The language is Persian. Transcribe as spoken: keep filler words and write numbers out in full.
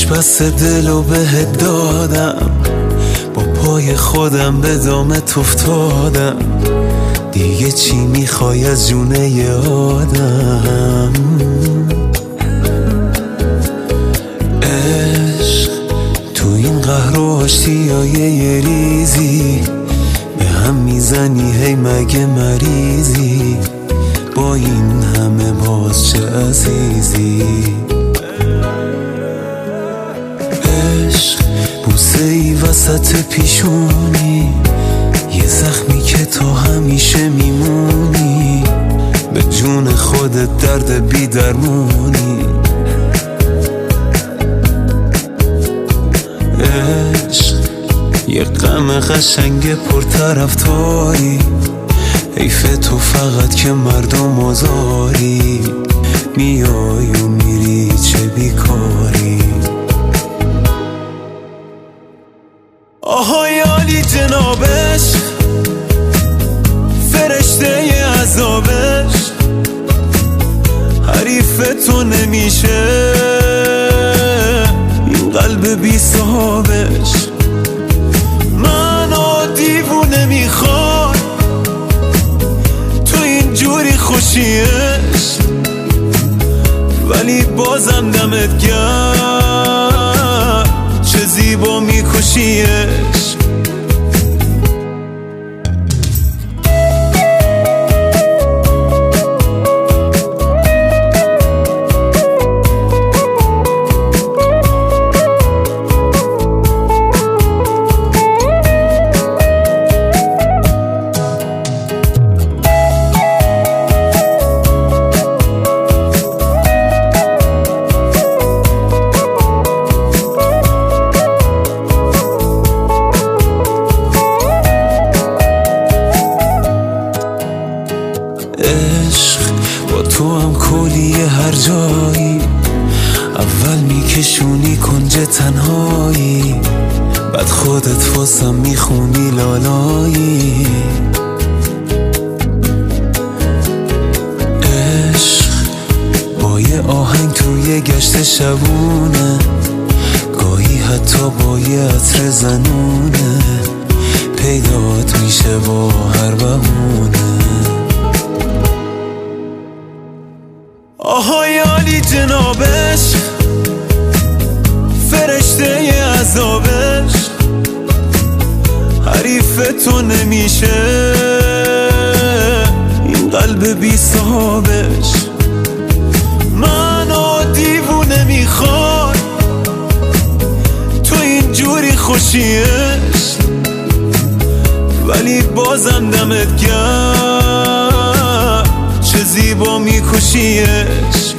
بس دلو بهت دادم، با پای خودم به دامت افتادم، دیگه چی میخوای از جونه آدم؟ عشق تو این قهر و آشتیای یه ریزی به هم میزنی، هی مگه مریضی؟ با این همه باز چه عزیزی؟ عشق بوسه ای وسط پیشونی، یه زخمی که تو همیشه میمونی، به جون خودت درد بی درمونی. عشق یه غم قشنگ پرطرفداری، حیف تو فقط که مردم آزاری، میای و میری چه بیکاری. آهای عالی جنابش، فرشته ی عذابش، حریف تو نمیشه این قلب بی صاحبش. منو دیوونه میخواد تو اینجوری خوشیش، ولی بازم دمت گرم چه زیبا میکشیش. عشق با تو هم کلیه هر جایی، اول میکشونی کنج تنهایی، بعد خودت واسم میخونی لالایی. عشق با یه آهنگ توی گشت شبونه، گاهی حتی با یه عطر زنونه، پیدات میشه با هر بهونه. آهای عالی جنابش، فرشته ی عذابش، حریف تو نمیشه این قلب بی صاحبش. منو دیوونه میخواد تو اینجوری خوشیش، ولی بازم دمت گرم چه زیبا میکشیش.